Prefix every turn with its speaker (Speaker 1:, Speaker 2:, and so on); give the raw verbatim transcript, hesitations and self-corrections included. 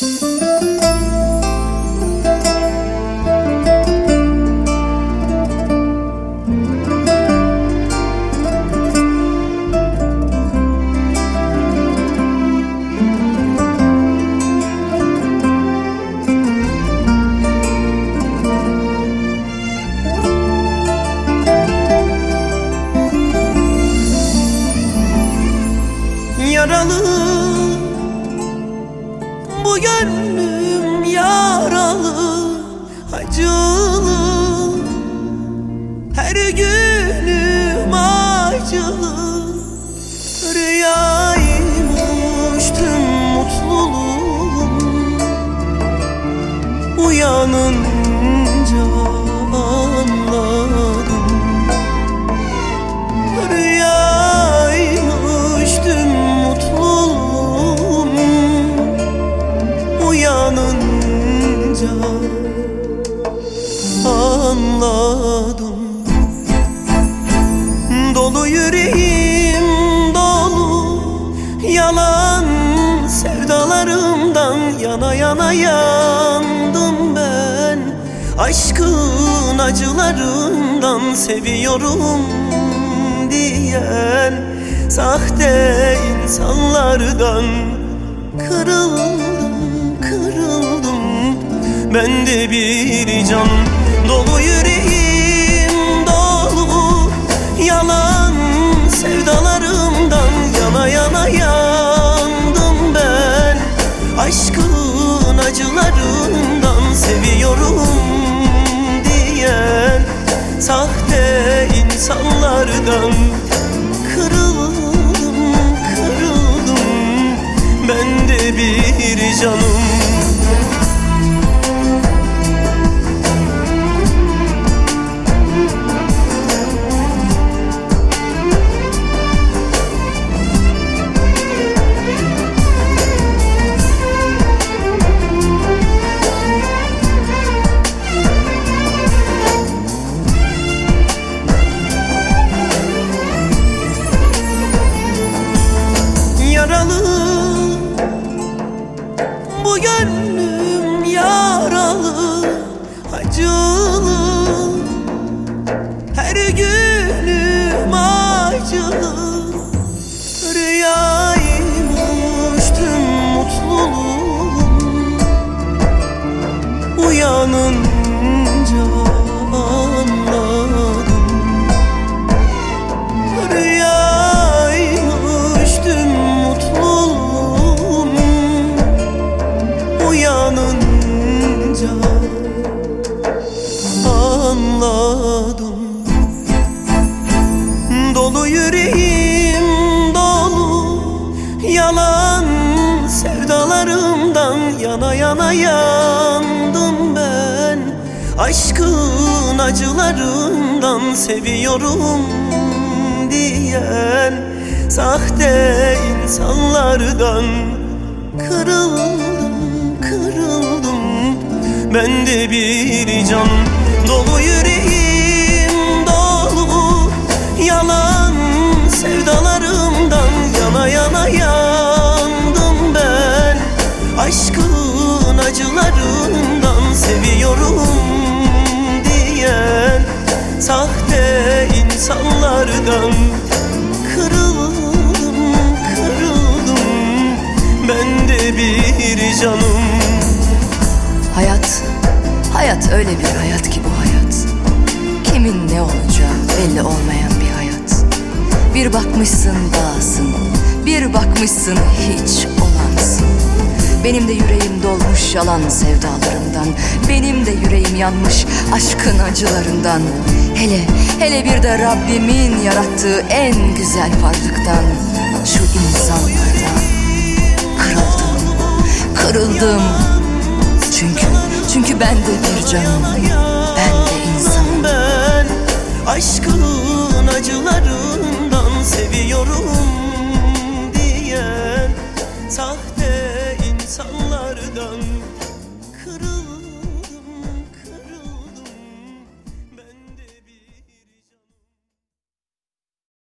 Speaker 1: Yaralı bu gönlüm, yaralı, acılı, her günüm acılı. Rüyaymış tüm mutluluğum, uyanınca anladım. Rüyaymış tüm mutluluğum, uyanınca anladım. Dolu yüreğim dolu, yalan sevdalarımdan yana yana yandım ben. Aşkın acılarından seviyorum diyen sahte insanlardan kırıldım, kırıldım. Ben de bir can, dolu yüreğim dolu, yalan sevdalarımdan yana yana yandım ben. Aşkın acılarından seviyorum diyen sahte insanlardan kırıldım, kırıldım. Ben de bir canım. Yaralı bu gönlüm, yaralı, acılı, her günüm acılı. Rüyaymış tüm mutluluğum, uyanınca anladım. Rüyaymış tüm mutluluğum, uyanınca anladım. Dolu yüreğim dolu, yalan sevdalarımdan yana yana yandım ben. Aşkın acılarından seviyorum diyen sahte insanlardan kırıldım, kırıldım. Ben de bir can, dolu yüreğim dolu, yalan sevdalarımdan yana yana yandım ben. Aşkın acılarından seviyorum diyen sahte insanlardan kırıldım, kırıldım. Ben de bir canım.
Speaker 2: Hayat, hayat öyle bir hayat ki bu hayat. Kimin ne olacağı belli olmayan bir hayat. Bir bakmışsın dağsın, bir bakmışsın hiç olansın. Benim de yüreğim dolmuş yalan sevdalarından. Benim de yüreğim yanmış aşkın acılarından. Hele, hele bir de Rabbimin yarattığı en güzel varlıktan, şu insanlardan kırıldım, kırıldım. Çünkü, çünkü ben de bir canım, ben de insanım.
Speaker 1: Ben aşkın acılarından